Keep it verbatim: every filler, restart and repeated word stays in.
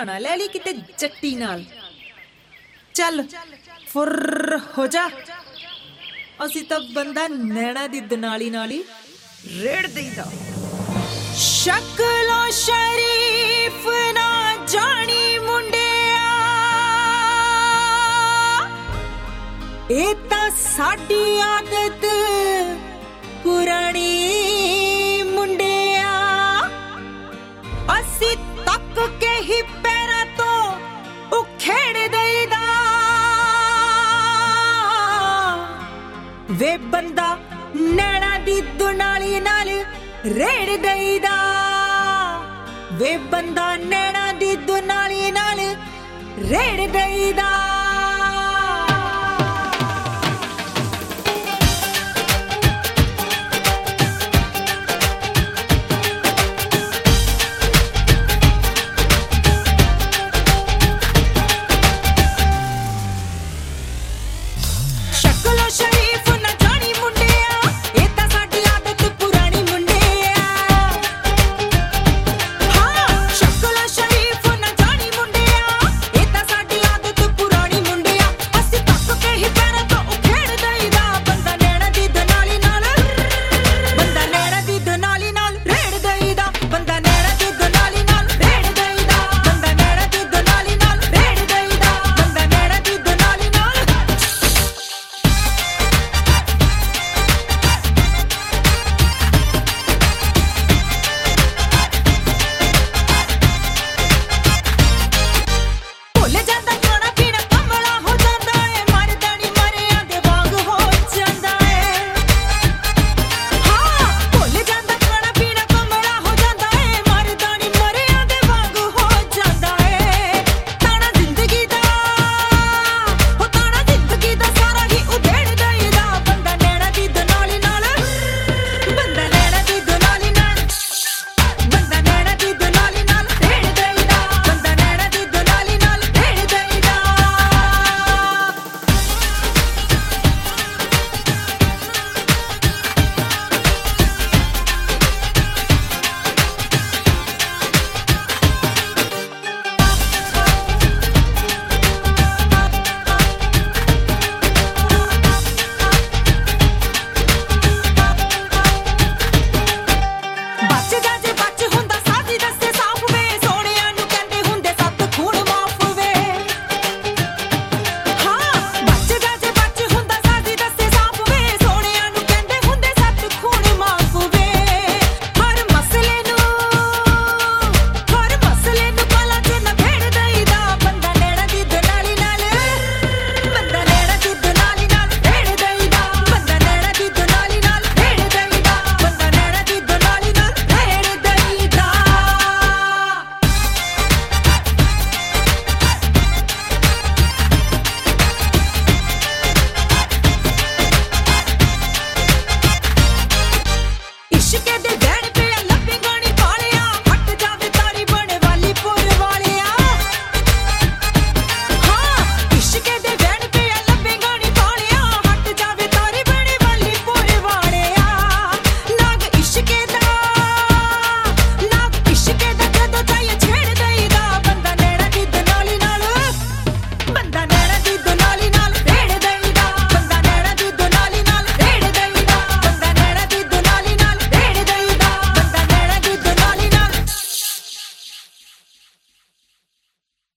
ਨਾ ਲੈ ਲਈ ਕਿਤੇ ਜੱਟੀ ਨਾਲ। ਚੱਲ ਫੁਰ ਹੋ ਜਾ, ਅਸੀਂ ਤਾਂ ਬੰਦਾ ਨੈਣਾ ਦੀ ਦਨਾਲੀ ਨਾਲ ਹੀ ਰੇੜ ਦੇਈਦਾ। ਸ਼ਕਲੋਂ ਸ਼ਰੀਫ ਨਾ ਜਾਣੀ ਮੁੰਡਿਆ, ਇਹ ਤਾਂ ਸਾਡੀ ਆਦਤ ਪੁਰਾਣੀ ਮੁੰਡਿਆ। ਅਸੀਂ ਤੱਕ ਕੇ ਹੀ ਪੈਰਾਂ ਤੋਂ ਉਖੇੜ ਦੇਈਦਾ। ਵੇ ਬੰਦਾ ਨੈਣਾ ਦੀ ਦੁਨਾਲੀ ਨਾਲ ਰੇੜ ਦੇਈਦਾ। ਵੇ ਬੰਦਾ ਨੈਣਾ ਦੀ ਦੁਨਾਲੀ ਨਾਲ ਰੇੜ ਦੇਈਦਾ।